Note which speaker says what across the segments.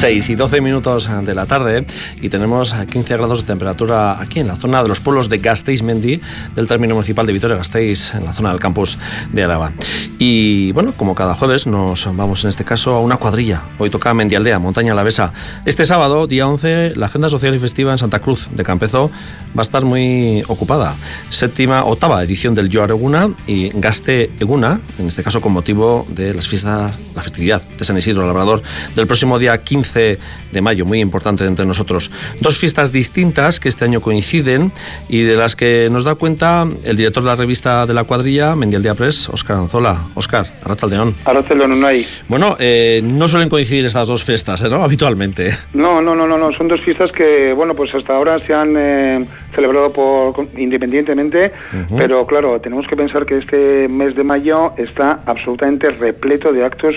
Speaker 1: 6:12 de la tarde y tenemos 15 grados de temperatura aquí en la zona de los pueblos de Gasteiz-Mendi del término municipal de Vitoria-Gasteiz, en la zona del campus de Álava. Y bueno, como cada jueves nos vamos en este caso a una cuadrilla. Hoy toca Mendialdea, montaña alavesa. Este sábado, día 11, la agenda social y festiva en Santa Cruz de Campezo va a estar muy ocupada. Octava edición del Joar Eguna y Gaste Eguna, en este caso con motivo de las fiestas, la festividad de San Isidro Labrador del próximo día 15 de mayo, muy importante entre nosotros. Dos fiestas distintas que este año coinciden y de las que nos da cuenta el director de la revista de la cuadrilla, Mendialdea Press, Óscar Anzola. Óscar, arratsaldeon.
Speaker 2: Arratsaldeon, no hay.
Speaker 1: Bueno, no suelen coincidir estas dos fiestas, ¿no? Habitualmente.
Speaker 2: No. Son dos fiestas que, bueno, pues hasta ahora se han celebrado independientemente, pero claro, tenemos que pensar que este mes de mayo está absolutamente repleto de actos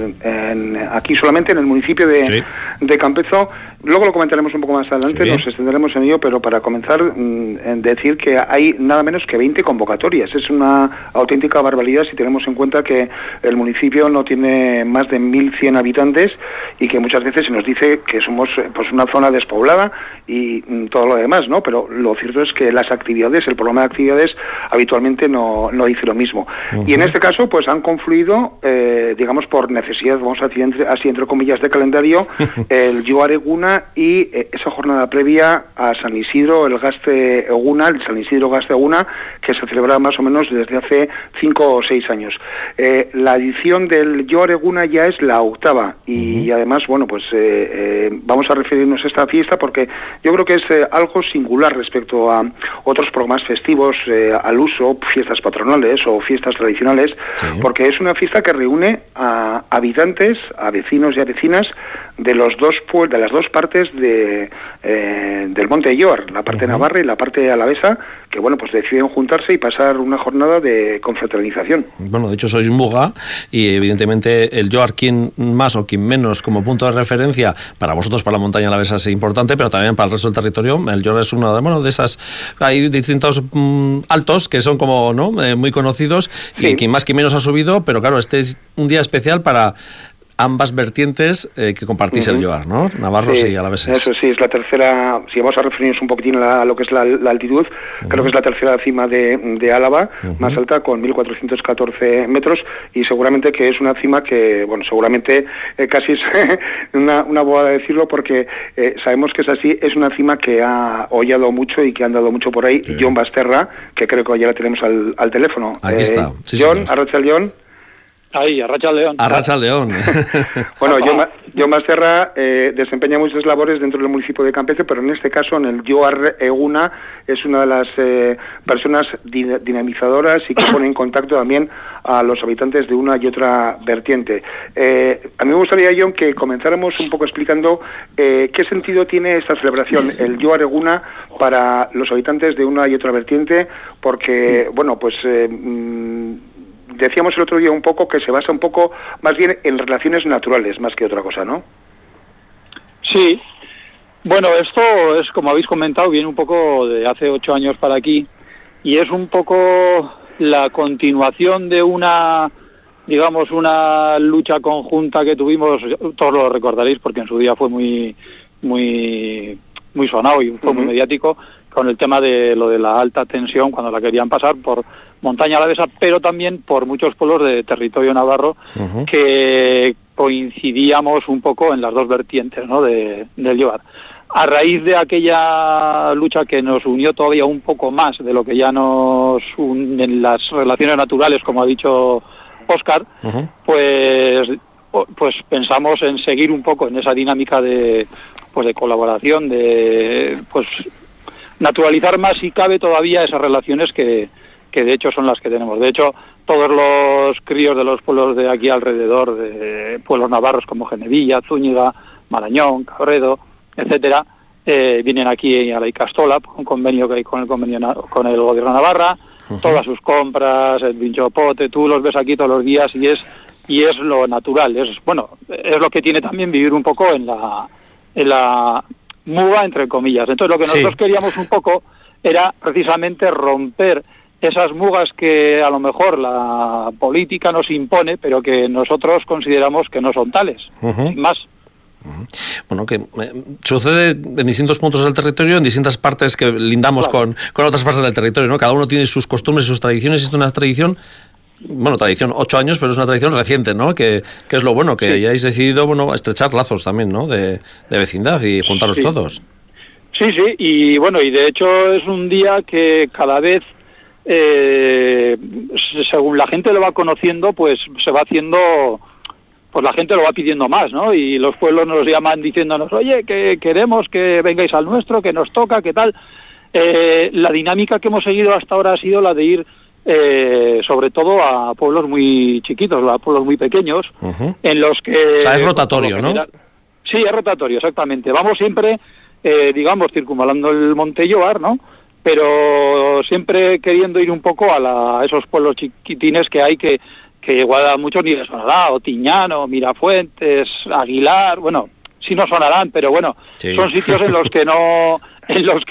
Speaker 2: aquí solamente en el municipio de Campezo. Luego lo comentaremos un poco más adelante, sí. Nos extenderemos en ello, pero para comenzar, en decir que hay nada menos que 20 convocatorias. Es una auténtica barbaridad si tenemos en cuenta que el municipio no tiene más de 1.100 habitantes y que muchas veces se nos dice que somos pues una zona despoblada y todo lo demás, ¿no? Pero lo cierto es que el programa de actividades habitualmente no dice lo mismo. Y en este caso, pues han confluido, digamos por necesidad, vamos a decir así entre comillas de calendario, el Joar Eguna y esa jornada previa a San Isidro, el Gaste Eguna, el San Isidro Gaste Eguna, que se celebra más o menos desde hace 5 o 6 años. La edición del Joar Eguna ya es la octava y además, bueno, pues vamos a referirnos a esta fiesta porque yo creo que es algo singular respecto a otros programas festivos al uso, fiestas patronales o fiestas tradicionales, porque es una fiesta que reúne a habitantes, a vecinos y a vecinas de las dos partes del Monte Joar, la parte navarra y la parte alavesa, que bueno, pues deciden juntarse y pasar una jornada de confraternización. Bueno,
Speaker 1: de hecho sois Muga y evidentemente el Joar, quien más o quien menos como punto de referencia para vosotros, para la montaña alavesa es importante, pero también para el resto del territorio. El Joar es uno de esas, hay distintos altos que son como muy conocidos y quien más quien menos ha subido, pero claro, este es un día especial para ambas vertientes que compartís el Joar, ¿no? Navarros y alaveses.
Speaker 2: Eso sí, es la tercera, si vamos a referirnos un poquitín a lo que es la altitud, creo que es la tercera cima de Álava, más alta, con 1.414 metros, y seguramente que es una cima que, bueno, seguramente casi es una bobada decirlo, porque sabemos que es así, es una cima que ha hollado mucho y que ha andado mucho por ahí. Jon Basterra, que creo que ya la tenemos al teléfono.
Speaker 1: Aquí está. Sí,
Speaker 2: Jon, arratsaldeon.
Speaker 3: Ahí, arratsaldeon.
Speaker 1: Arratsaldeon.
Speaker 2: Bueno, Jon Basterra desempeña muchas labores dentro del municipio de Campezo, pero en este caso, en el Joar Eguna, es una de las personas dinamizadoras y que pone en contacto también a los habitantes de una y otra vertiente. A mí me gustaría, Jon, que comenzáramos un poco explicando qué sentido tiene esta celebración, el Joar Eguna, para los habitantes de una y otra vertiente, porque, bueno, pues decíamos el otro día un poco que se basa un poco más bien en relaciones naturales más que otra cosa, ¿no?
Speaker 3: Sí. Bueno, esto es, como habéis comentado, viene un poco de hace 8 años para aquí y es un poco la continuación de una lucha conjunta que tuvimos, todos lo recordaréis porque en su día fue muy sonado y fue muy mediático, con el tema de lo de la alta tensión cuando la querían pasar por montaña alavesa, pero también por muchos pueblos de territorio navarro que coincidíamos un poco en las dos vertientes, ¿no?, del Joar. A raíz de aquella lucha que nos unió todavía un poco más de lo que ya nos unen las relaciones naturales, como ha dicho Óscar, pues pensamos en seguir un poco en esa dinámica de colaboración, de naturalizar más si cabe todavía esas relaciones que de hecho son las que tenemos. De hecho, todos los críos de los pueblos de aquí alrededor, de pueblos navarros como Genevilla, Zúñiga, Marañón, Cabredo, etcétera, vienen aquí a la Icastola, un convenio que hay con el gobierno de Navarra, todas sus compras, el pinchopote, tú los ves aquí todos los días y es lo natural, es lo que tiene también vivir un poco en la muga, entre comillas. Entonces, lo que nosotros queríamos un poco era precisamente romper esas mugas que a lo mejor la política nos impone, pero que nosotros consideramos que no son tales, sin más.
Speaker 1: Bueno, que sucede en distintos puntos del territorio, en distintas partes que lindamos con otras partes del territorio, ¿no? Cada uno tiene sus costumbres y sus tradiciones. Es una tradición, tradición 8 años, pero es una tradición reciente, ¿no? Que es lo bueno, que hayáis decidido, estrechar lazos también, ¿no? De vecindad y juntaros todos.
Speaker 3: Sí, y y de hecho es un día que cada vez, según la gente lo va conociendo, pues se va haciendo, pues la gente lo va pidiendo más, ¿no? Y los pueblos nos llaman diciéndonos, oye, que queremos que vengáis al nuestro, que nos toca, ¿qué tal? La dinámica que hemos seguido hasta ahora ha sido la de ir sobre todo a pueblos muy chiquitos, a pueblos muy pequeños, en los que...
Speaker 1: O sea, es rotatorio, ¿no?
Speaker 3: Sí, es rotatorio, exactamente. Vamos siempre, digamos, circunvalando el Monte Lloar, ¿no? Pero siempre queriendo ir un poco a esos pueblos chiquitines que hay que igual a muchos ni les sonará, Otiñano, Mirafuentes, Aguilar, sí no sonarán, pero son sitios en los que no, en los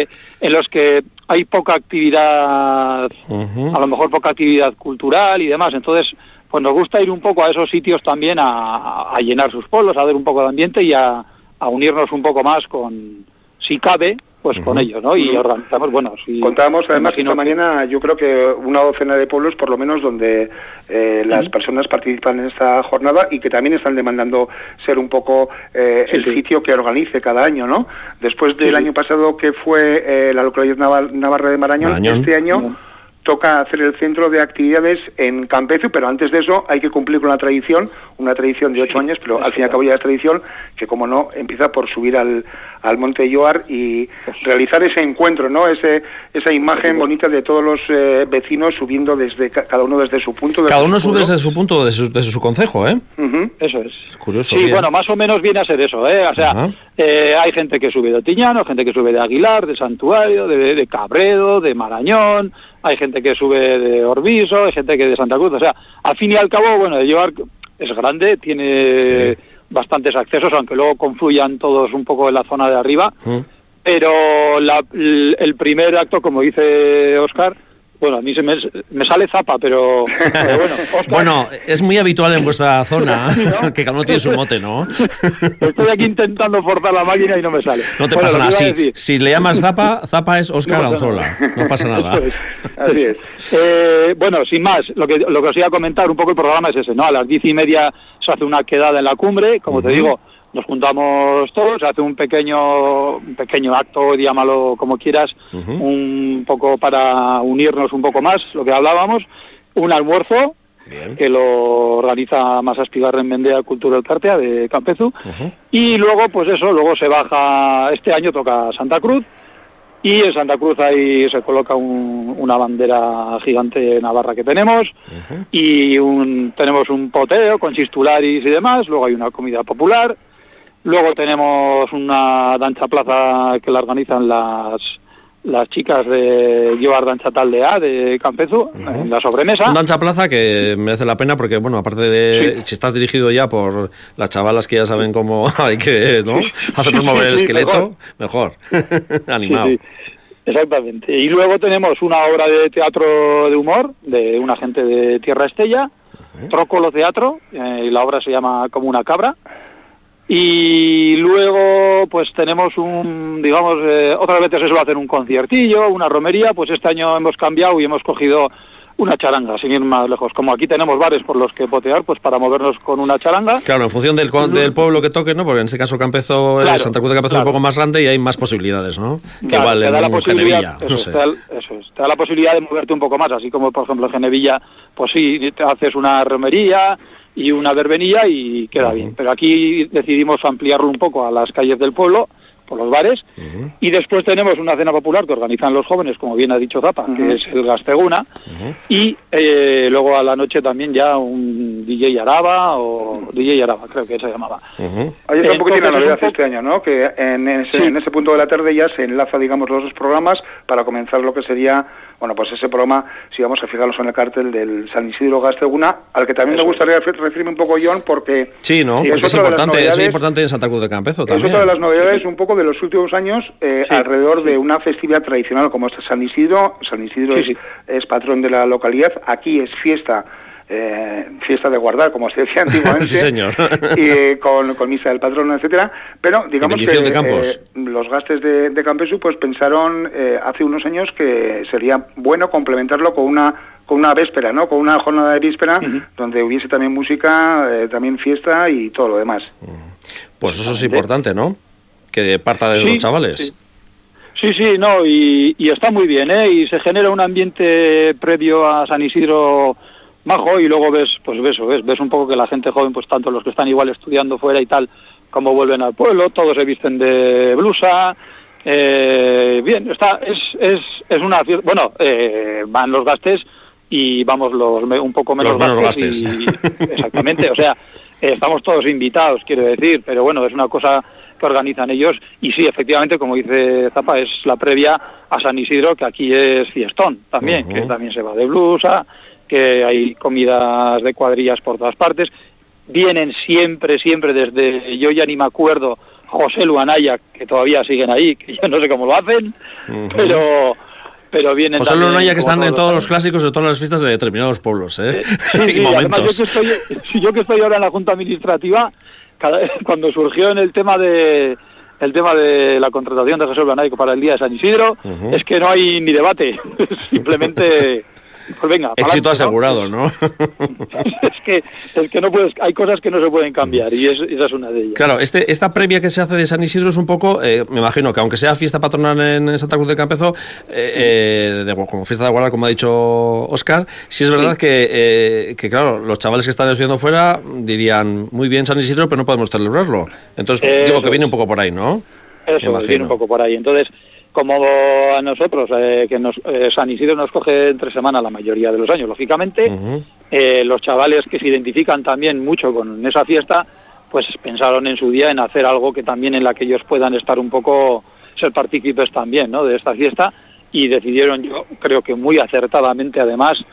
Speaker 3: que hay poca actividad, a lo mejor poca actividad cultural y demás. Entonces, pues nos gusta ir un poco a esos sitios también a llenar sus pueblos, a ver un poco de ambiente y a unirnos un poco más con, si cabe, pues con ellos, ¿no? Y organizamos,
Speaker 2: Contábamos además esta mañana, yo creo que una docena de pueblos, por lo menos, donde las personas participan en esta jornada y que también están demandando ser un poco el sitio que organice cada año, ¿no? Después del año pasado, que fue la localidad navarra de Marañón. Este año toca hacer el centro de actividades en Campezu, pero antes de eso hay que cumplir con una tradición de 8 años, pero al fin y al cabo ya es tradición, que como no, empieza por subir al Monte Lloar y realizar ese encuentro, ¿no? Esa imagen bonita de todos los vecinos subiendo cada uno desde su punto.
Speaker 1: Cada uno sube desde su punto, desde su concejo, ¿eh?
Speaker 3: Eso es.
Speaker 1: Es curioso.
Speaker 3: Sí, más o menos viene a ser eso, ¿eh? O sea, hay gente que sube de Otiñano, gente que sube de Aguilar, de Santuario, de Cabredo, de Marañón, hay gente que sube de Orbiso, hay gente que de Santa Cruz. O sea, al fin y al cabo, de Lloar es grande, tiene bastantes accesos, aunque luego confluyan todos un poco en la zona de arriba. Pero el primer acto, como dice Óscar, a mí me sale Zapa, pero Óscar,
Speaker 1: es muy habitual en vuestra zona, ¿no? Que cada uno tiene su mote, ¿no?
Speaker 3: Estoy aquí intentando forzar la máquina y no me sale.
Speaker 1: No te pasa nada. Si le llamas Zapa es Óscar Anzola. No pasa nada.
Speaker 3: Así es. Sin más, lo que os iba a comentar, un poco el programa es ese, ¿no? A las 10:30 se hace una quedada en la cumbre, como te digo, nos juntamos todos, se hace un pequeño acto, llámalo como quieras, un poco para unirnos un poco más, lo que hablábamos, un almuerzo, que lo organiza Masa Espigarren Mendea Cultura Elkartea de Campezu, y luego, luego se baja, este año toca Santa Cruz, y en Santa Cruz ahí se coloca una bandera gigante navarra que tenemos, y tenemos un poteo con chistularis y demás, luego hay una comida popular. Luego tenemos una danza plaza que la organizan las chicas de Lloar Danza Taldea de Campezu, en la sobremesa.
Speaker 1: Un danza plaza que merece la pena porque, aparte de si estás dirigido ya por las chavalas que ya saben cómo hay que hacernos mover el esqueleto, mejor. Animado.
Speaker 3: Sí. Exactamente. Y luego tenemos una obra de teatro de humor de una gente de Tierra Estella, Trócolo Teatro, y la obra se llama Como una cabra. Y luego pues tenemos otras veces se suele hacer un conciertillo, una romería, pues este año hemos cambiado y hemos cogido una charanga, sin ir más lejos. Como aquí tenemos bares por los que potear, pues para movernos con una charanga.
Speaker 1: Claro, en función del pueblo que toque, ¿no? Porque en ese caso Campezo, Santa Cruz de Campezo es un poco más grande y hay más posibilidades, ¿no? Que igual en Genevilla, no sé.
Speaker 3: Te da la posibilidad de moverte un poco más, así como por ejemplo en Genevilla, pues sí, te haces una romería y una verbenilla y queda bien. Pero aquí decidimos ampliarlo un poco a las calles del pueblo, por los bares, y después tenemos una cena popular que organizan los jóvenes, como bien ha dicho Zapa, que es el Gasteguna, y luego a la noche también ya un DJ Araba, creo que se llamaba.
Speaker 2: Hay un poco de novedad este año, ¿no? Que en ese punto de la tarde ya se enlaza, digamos, los dos programas para comenzar lo que sería, pues ese programa, si vamos a fijarnos en el cartel del San Isidro Gasteguna, al que también me gustaría referirme un poco, John, porque...
Speaker 1: Sí, ¿no? Porque es importante en Santa Cruz de Campezo también.
Speaker 2: Es otra de las novedades un poco de los últimos años alrededor de una festividad tradicional como esta San Isidro. San Isidro es patrón de la localidad. Aquí es fiesta fiesta de guardar, como se decía antiguamente,
Speaker 1: sí, señor.
Speaker 2: y con misa del patrono, etcétera, pero digamos que
Speaker 1: de Campos.
Speaker 2: Los gastes de Campesu pues pensaron hace unos años que sería bueno complementarlo con una véspera, ¿no? Con una jornada de víspera donde hubiese también música, también fiesta y todo lo demás.
Speaker 1: Pues eso es importante, ¿no? Que parta de los chavales.
Speaker 3: Sí, no, y está muy bien, ¿eh? Y se genera un ambiente previo a San Isidro majo, y luego ves un poco que la gente joven, pues tanto los que están igual estudiando fuera y tal, como vuelven al pueblo, todos se visten de blusa. Bien, es una fiesta. Bueno, van los gastes y vamos los un poco menos gastes. Exactamente, o sea, estamos todos invitados, quiero decir, pero bueno, es una cosa que organizan ellos, y sí, efectivamente, como dice Zapa, es la previa a San Isidro, que aquí es fiestón también, que también se va de blusa, que hay comidas de cuadrillas por todas partes. Vienen siempre, desde, yo ya ni me acuerdo, José Luanaya, que todavía siguen ahí, que yo no sé cómo lo hacen, pero vienen
Speaker 1: José Luanaya, que están en todos los clásicos de todas las fiestas de determinados pueblos, y momentos.
Speaker 3: Además, yo que estoy ahora en la Junta Administrativa, cuando surgió en el tema de la contratación de José Luanaya para el día de San Isidro, es que no hay ni debate, simplemente... Pues venga,
Speaker 1: éxito asegurado, ¿no?
Speaker 3: es que no puedes, hay cosas que no se pueden cambiar, y esa es una de ellas.
Speaker 1: Claro, esta previa que se hace de San Isidro es un poco, me imagino que aunque sea fiesta patronal en Santa Cruz de Campezo, como fiesta de guarda, como ha dicho Óscar, sí es verdad que claro, los chavales que están estudiando fuera dirían, muy bien San Isidro, pero no podemos celebrarlo. Entonces, digo que viene un poco por ahí, ¿no?
Speaker 3: Eso, viene un poco por ahí. Entonces, como a nosotros, San Isidro nos coge entre semana la mayoría de los años, lógicamente, los chavales que se identifican también mucho con esa fiesta, pues pensaron en su día en hacer algo que también en la que ellos puedan estar un poco, ser partícipes también, ¿no?, de esta fiesta, y decidieron, yo creo que muy acertadamente además,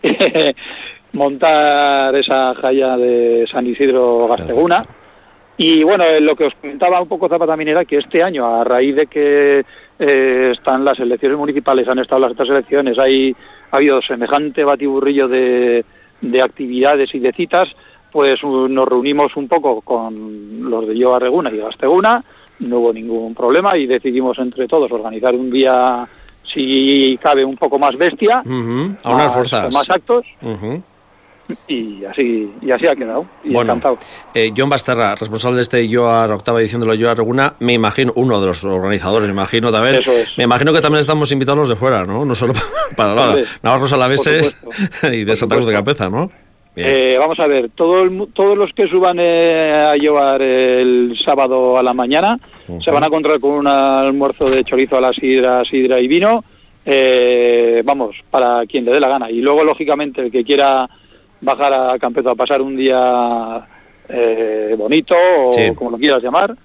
Speaker 3: montar esa jaya de San Isidro Gasteguna. Y bueno, lo que os comentaba un poco Zapa también era que este año, a raíz de que están las elecciones municipales, han estado las otras elecciones, ha habido semejante batiburrillo de actividades y de citas, pues nos reunimos un poco con los de Yo Arreguna y Gasteguna, no hubo ningún problema y decidimos entre todos organizar un día, si cabe, un poco más bestia,
Speaker 1: a unas fuerzas,
Speaker 3: con más actos. Y así ha quedado, y
Speaker 1: bueno,
Speaker 3: encantado.
Speaker 1: John Basterra, responsable de este YOAR, octava edición de los YOAR Reguna, me imagino, uno de los organizadores, me imagino también.
Speaker 3: Eso es.
Speaker 1: Me imagino que también estamos invitados los de fuera, ¿no? No solo para Navarros Alaveses y de Santa Cruz de Capeza, ¿no?
Speaker 3: Vamos a ver, todos los que suban a YOAR el sábado a la mañana se van a encontrar con un almuerzo de chorizo a la sidra y vino, vamos, para quien le dé la gana. Y luego, lógicamente, el que quiera bajar a Campezo a pasar un día bonito, o como lo quieras llamar,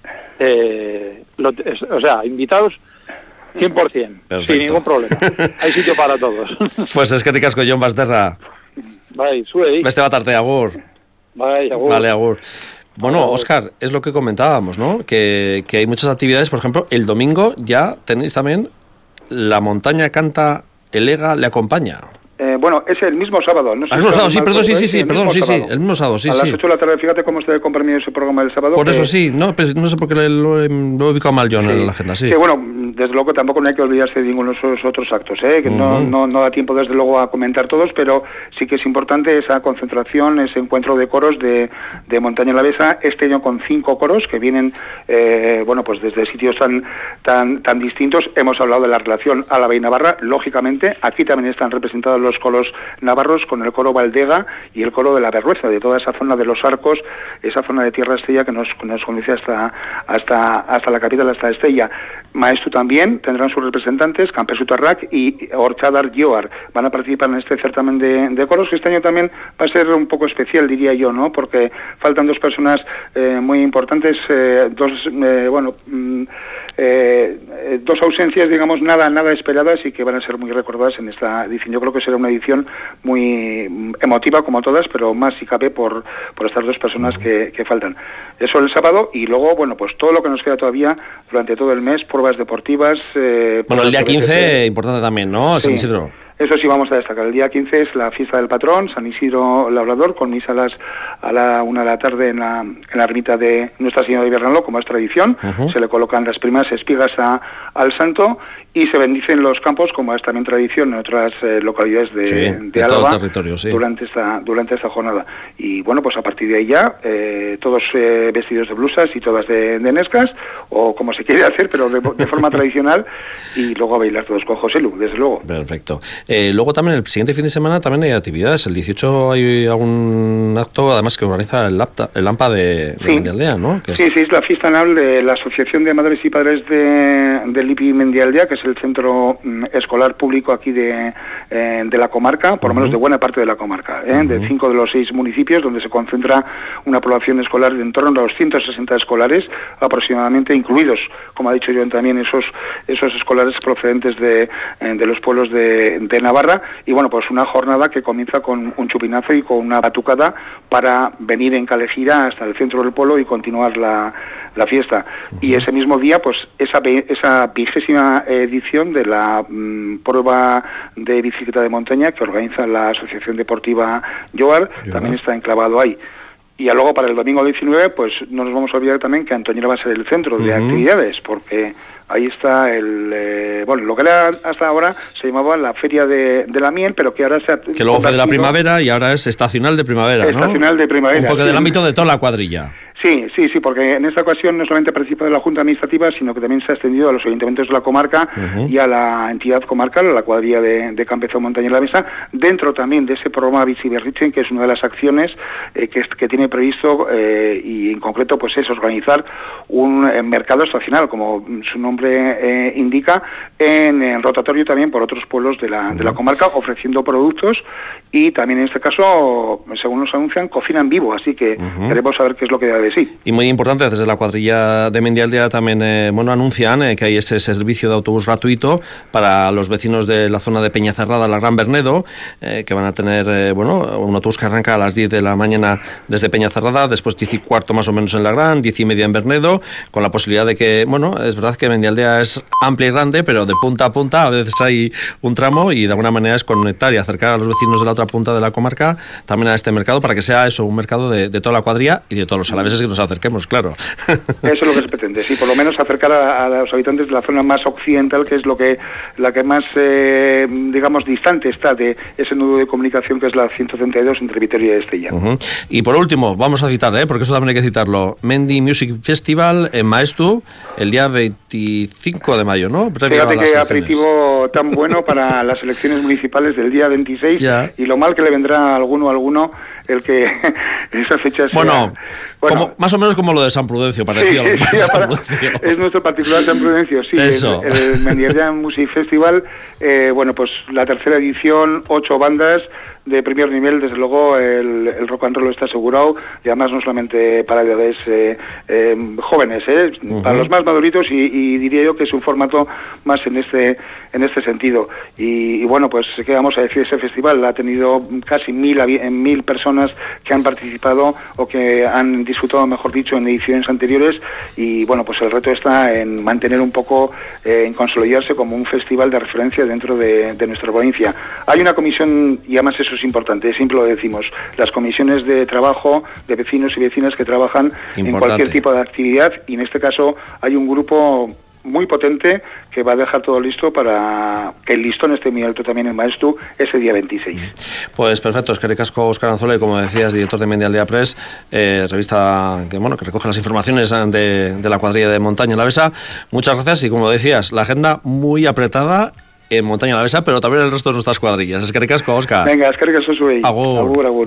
Speaker 3: o sea, invitados 100%, perfecto, sin ningún problema. Hay sitio para todos.
Speaker 1: Pues es que ricasco, John Basterra.
Speaker 3: Bai, zuei.
Speaker 1: Beste bat arte, agur.
Speaker 3: Bai, agur.
Speaker 1: Vale, agur. Bueno, Óscar, es lo que comentábamos, ¿no? Que hay muchas actividades, por ejemplo, el domingo ya tenéis también La Montaña Canta, el EGA le acompaña.
Speaker 2: Bueno, es el mismo sábado. No sé
Speaker 1: el mismo sábado, sí, perdón, sí, el mismo sábado, sí.
Speaker 2: A las 8 de la tarde, fíjate cómo está comprimido ese programa del sábado.
Speaker 1: Por eso sí, no sé por qué lo he ubicado mal yo en la agenda, sí.
Speaker 2: Que bueno, desde luego tampoco no hay que olvidarse de ninguno de esos otros actos, que no da tiempo desde luego a comentar todos, pero sí que es importante esa concentración, ese encuentro de coros de Montaña Alavesa, este año con 5 coros que vienen, bueno, pues desde sitios tan distintos. Hemos hablado de la relación Álava y Navarra, lógicamente, aquí también están representados los coros navarros con el coro Valdega y el coro de la Berrueza, de toda esa zona de los Arcos, esa zona de Tierra Estella que nos conduce hasta la capital, hasta Estella. Maestu también tendrán sus representantes, Campesu Tarrak y Orchadar Yoar. Van a participar en este certamen de coros, que este año también va a ser un poco especial, diría yo, ¿no? Porque faltan dos personas muy importantes, dos ausencias, digamos, nada esperadas y que van a ser muy recordadas en esta edición. Yo creo que será una edición muy emotiva, como todas, pero más si cabe por estas dos personas que faltan. Eso el sábado, y luego, bueno, pues todo lo que nos queda todavía durante todo el mes, pruebas deportivas.
Speaker 1: Bueno, el día 15, importante también, ¿no? San Isidro.
Speaker 2: Eso sí vamos a destacar. El día 15 es la fiesta del patrón, San Isidro Labrador, con misa a la 1 de la tarde en la ermita de Nuestra Señora de Viernaló, como es tradición. Se le colocan las primeras espigas al santo y se bendicen los campos, como es también tradición en otras localidades de Álava, durante esta jornada. Y bueno, pues a partir de ahí ya, todos vestidos de blusas y todas de nescas, o como se quiere hacer, pero de forma tradicional, y luego a bailar todos con José Lu, desde luego.
Speaker 1: Perfecto. Luego también el siguiente fin de semana también hay actividades. El 18 hay algún acto, además, que organiza el AMPA de Mendialdea, ¿no?
Speaker 2: Sí, es la fiesta anual de la Asociación de Madres y Padres del IPI Mendialdea, que es el centro escolar público aquí de la comarca, por lo menos de buena parte de la comarca, de 5 de los 6 municipios, donde se concentra una población escolar de en torno a los 160 escolares aproximadamente, incluidos, como ha dicho yo también, esos escolares procedentes de los pueblos de Navarra. Y bueno, pues una jornada que comienza con un chupinazo y con una batucada para venir en Calejira hasta el centro del pueblo y continuar la fiesta. Y ese mismo día, pues esa 20ª edición de la prueba de bicicleta de montaña que organiza la Asociación Deportiva Yoar también está enclavado ahí. Y ya luego para el domingo 19, pues no nos vamos a olvidar también que Antoñera va a ser el centro de actividades, porque ahí está lo que era hasta ahora se llamaba la Feria de la Miel, pero que ahora
Speaker 1: que luego fue de la primavera y ahora es estacional de primavera, ¿no?
Speaker 2: Estacional de primavera.
Speaker 1: Un poco del ámbito de toda la cuadrilla.
Speaker 2: Sí, porque en esta ocasión no solamente participa de la Junta Administrativa, sino que también se ha extendido a los ayuntamientos de la comarca y a la entidad comarcal, a la cuadrilla de Campezón, Montaña y La Mesa, dentro también de ese programa Bici Berritzen, que es una de las acciones que tiene previsto, y en concreto pues es organizar un mercado estacional, como su nombre indica, en rotatorio también por otros pueblos de la comarca, ofreciendo productos y también en este caso, según nos anuncian, cocina en vivo, así que queremos saber qué es lo que da de sí.
Speaker 1: Y muy importante, desde la cuadrilla de Mendialdea también anuncian que hay ese servicio de autobús gratuito para los vecinos de la zona de Peñacerrada, la Gran Bernedo, que van a tener un autobús que arranca a las 10 de la mañana desde Peñacerrada, después 10:15 más o menos en la Gran, 10:30 en Bernedo, con la posibilidad de que, es verdad que Mendialdea es amplia y grande, pero de punta a punta a veces hay un tramo y de alguna manera es conectar y acercar a los vecinos de la otra punta de la comarca también a este mercado, para que sea eso, un mercado de toda la cuadrilla y de todos los alaveses que nos acerquemos, claro.
Speaker 2: Eso es lo que se pretende, sí, por lo menos acercar a los habitantes de la zona más occidental, que es la que más, distante está de ese nudo de comunicación que es la 132 entre Vitoria y Estella.
Speaker 1: Y por último, vamos a citar, porque eso también hay que citarlo, Mendi Music Festival en Maestu, el día 25 de mayo, ¿no?
Speaker 2: Fíjate qué aperitivo tan bueno para las elecciones municipales del día 26 y lo mal que le vendrá a alguno el que esa fecha sea...
Speaker 1: Como, más o menos como lo de San Prudencio, parecido.
Speaker 2: Es nuestro particular San Prudencio, sí.
Speaker 1: Eso.
Speaker 2: El Mendialdea Music Festival, pues la tercera edición, 8 bandas de primer nivel, desde luego el rock and roll está asegurado, y además no solamente para edades jóvenes, para los más maduritos, y diría yo que es un formato más en este sentido. Y bueno, pues qué vamos a decir, ese festival ha tenido casi 1.000 personas que han participado o que han disfrutado, mejor dicho, en ediciones anteriores, y bueno, pues el reto está en mantener un poco, en consolidarse como un festival de referencia dentro de nuestra provincia. Hay una comisión, y además eso es importante, siempre lo decimos, las comisiones de trabajo de vecinos y vecinas que trabajan en cualquier tipo de actividad, y en este caso hay un grupo muy potente que va a dejar todo listo para que el listón esté muy alto también en Maestu ese día 26.
Speaker 1: Pues perfecto, eskerrik asko Óscar Anzola, y como decías, director de Mendialdea Press, revista que recoge las informaciones de la cuadrilla de Montaña Alavesa. Muchas gracias, y como decías, la agenda muy apretada en Montaña Alavesa, pero también en el resto de nuestras cuadrillas. Eskerrik asko, Óscar.
Speaker 2: Venga, eskerrik asko zuei.
Speaker 1: Agur.
Speaker 2: Agur.